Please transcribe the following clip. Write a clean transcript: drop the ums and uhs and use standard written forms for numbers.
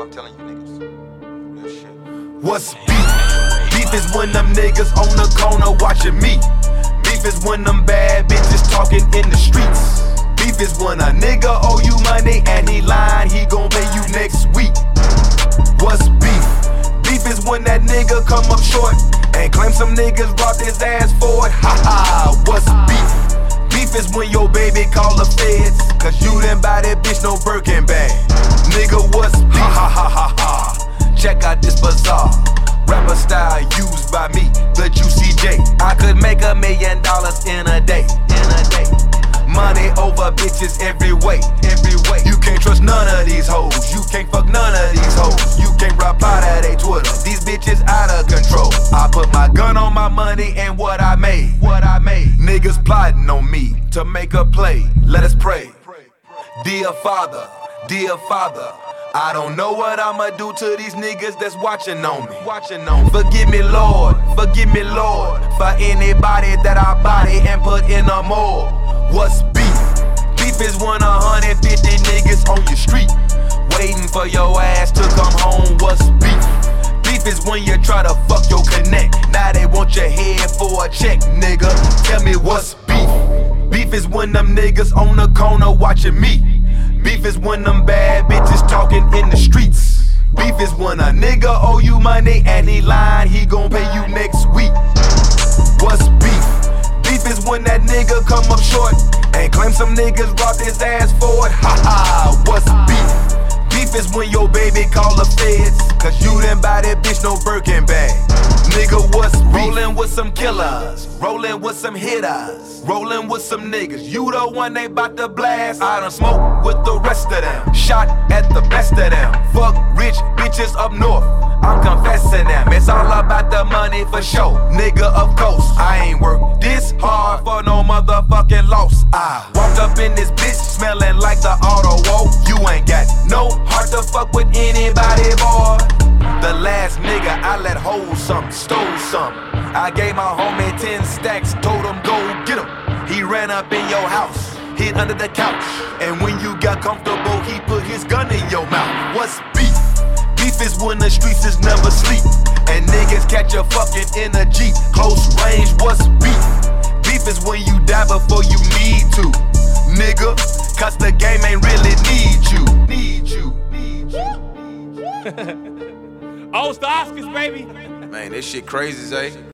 I'm telling you niggas. Real shit. What's beef? Beef is when them niggas on the corner watching me. Beef is when them bad bitches talking in the streets. Beef is when a nigga owe you money and he lying, he gon' pay you next week. What's beef? Beef is when that nigga come up short and claim some niggas robbed his ass for it. Ha ha, what's beef? Beef is when your baby call the feds, cause you didn't buy that bitch no Birkin bag. Nigga, what's beef? Ha ha ha ha ha. Check out this bazaar. Rapper style used by me, the Juicy J. I could make $1 million in a day. Money over bitches every way. You can't trust none of these hoes. You can't fuck none of these hoes. You can't reply to they Twitter. These bitches out of control. I put my gun on my money and what I made. Niggas plotting on me to make a play. Let us pray. Dear Father, I don't know what I'ma do to these niggas that's watching on me. Forgive me, Lord, for anybody that I body and put in a morgue. What's beef? Beef is when 150 niggas on your street, waiting for your ass to come home. What's beef? Beef is when you try to fuck your connect. Now they want your head for a check, nigga. Tell me what's beef? Beef is when them niggas on the corner watching me. Beef is when them bad bitches talking in the streets. Beef is when a nigga owe you money and he lying, he gon' pay you next week. What's beef? Beef is when that nigga come up short and claim some niggas robbed his ass for it. Ha ha, what's beef? Beef is when your baby call the feds, cause you didn't buy that bitch no Birkin bag. Nigga, what's beef? Rollin' with some killers, rollin' with some hitters, rollin' with some niggas. You the one they bout to blast. I done smoke with the rest of them, shot at the best of them. Fuck rich bitches up north, I'm confessing them. It's all about the money for sure, nigga, of course. I ain't worked this hard for no motherfucking loss. I walked up in this bitch smelling like the auto woe. You ain't got no heart to fuck with anybody, boy. The last nigga I let hold something, stole something. I gave my homie 10 stacks, told him go get him. He ran up in your house, hid under the couch, and when you got comfortable, he put his gun in your mouth. What's beef? Beef is when the streets is never sleep, and niggas catch you fucking in a Jeep. Close range, what's beef? Beef is when you die before you need to, nigga, cause the game ain't really need you. Oh, it's the Oscars, baby. Man, this shit crazy, Zay.